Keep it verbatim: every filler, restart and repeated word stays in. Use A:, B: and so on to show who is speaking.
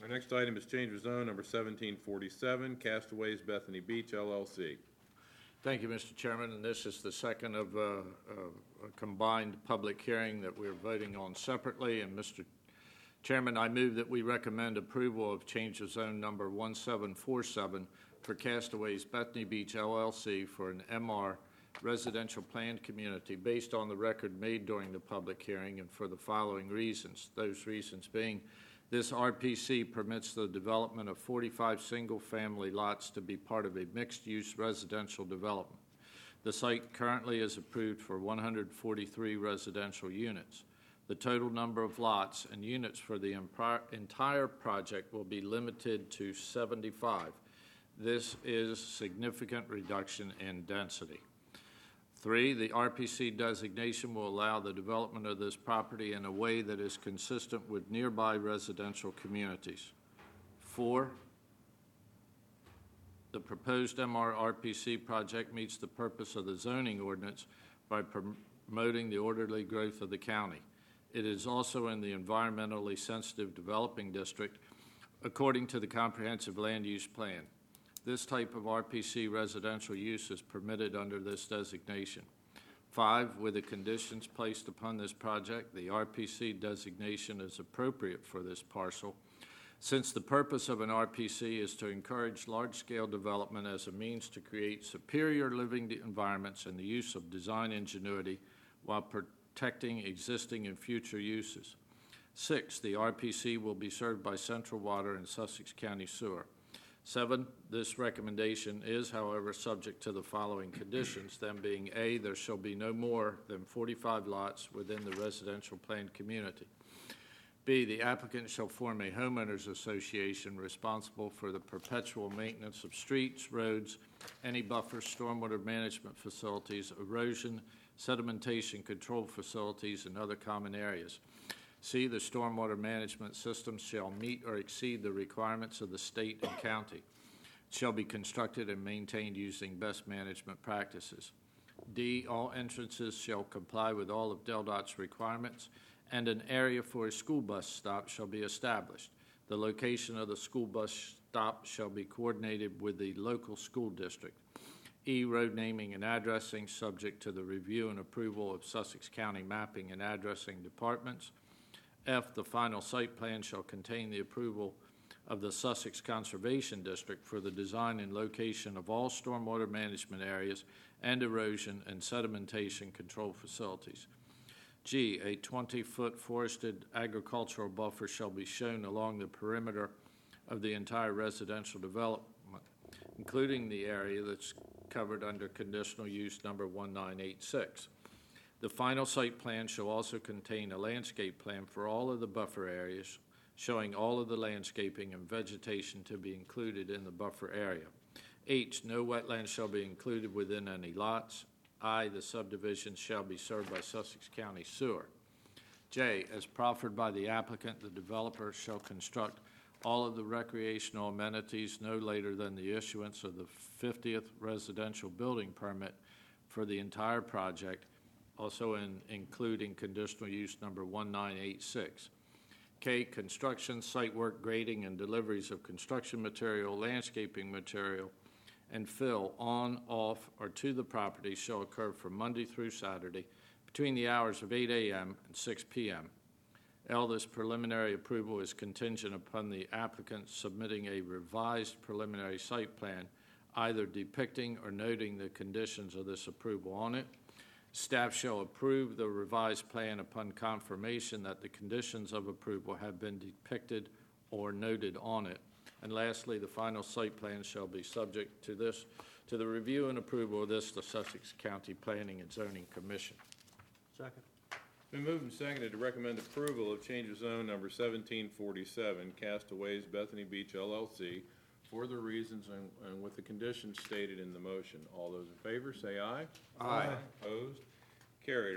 A: Our next item is change of zone number seventeen forty-seven, Castaways Bethany Beach, L L C.
B: Thank you, Mister Chairman, and this is the second of uh, uh, a combined public hearing that we're voting on separately. And Mister Chairman, I move that we recommend approval of change of zone number one seven four seven for Castaways Bethany Beach, L L C for an M R residential planned community based on the record made during the public hearing and for the following reasons. Those reasons being, this R P C permits the development of forty-five single-family lots to be part of a mixed-use residential development. The site currently is approved for one hundred forty-three residential units. The total number of lots and units for the entire project will be limited to seventy-five. This is significant reduction in density. Three, the R P C designation will allow the development of this property in a way that is consistent with nearby residential communities. Four, the proposed M R R P C project meets the purpose of the zoning ordinance by promoting the orderly growth of the county. It is also in the environmentally sensitive developing district according to the comprehensive land use plan. This type of R P C residential use is permitted under this designation. Five, with the conditions placed upon this project, the R P C designation is appropriate for this parcel, since the purpose of an R P C is to encourage large-scale development as a means to create superior living environments and the use of design ingenuity while protecting existing and future uses. Six, the R P C will be served by Central Water and Sussex County Sewer. Seven, this recommendation is, however, subject to the following conditions, them being A, there shall be no more than forty-five lots within the residential planned community. B, the applicant shall form a homeowners association responsible for the perpetual maintenance of streets, roads, any buffers, stormwater management facilities, erosion, sedimentation control facilities, and other common areas. C, the stormwater management system shall meet or exceed the requirements of the state and county. It shall be constructed and maintained using best management practices. D, all entrances shall comply with all of DelDOT's requirements, and an area for a school bus stop shall be established. The location of the school bus stop shall be coordinated with the local school district. E, road naming and addressing subject to the review and approval of Sussex County Mapping and Addressing Departments. F, the final site plan shall contain the approval of the Sussex Conservation District for the design and location of all stormwater management areas and erosion and sedimentation control facilities. G, a twenty-foot forested agricultural buffer shall be shown along the perimeter of the entire residential development, including the area that's covered under conditional use number one nine eight six. The final site plan shall also contain a landscape plan for all of the buffer areas, showing all of the landscaping and vegetation to be included in the buffer area. H, no wetlands shall be included within any lots. I, the subdivision shall be served by Sussex County Sewer. J, as proffered by the applicant, the developer shall construct all of the recreational amenities no later than the issuance of the fiftieth residential building permit for the entire project, also in, including conditional use number one nine eight six. K, construction, site work, grading, and deliveries of construction material, landscaping material, and fill on, off, or to the property shall occur from Monday through Saturday between the hours of eight a m and six p m L, this preliminary approval is contingent upon the applicant submitting a revised preliminary site plan, either depicting or noting the conditions of this approval on it. Staff shall approve the revised plan upon confirmation that the conditions of approval have been depicted or noted on it. And lastly, the final site plan shall be subject to this, to the review and approval of this, the Sussex County Planning and Zoning Commission.
C: Second.
A: It's been moved and seconded to recommend approval of change of zone number seventeen forty-seven, Castaways Bethany Beach, L L C, for the reasons and, and with the conditions stated in the motion. All those in favor say aye.
B: Aye.
A: Opposed? Carried.